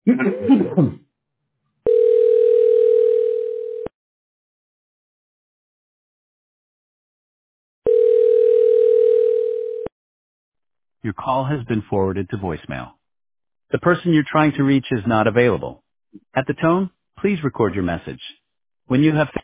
Your call has been forwarded to voicemail. The person you're trying to reach is not available. At the tone, please record your message. When you have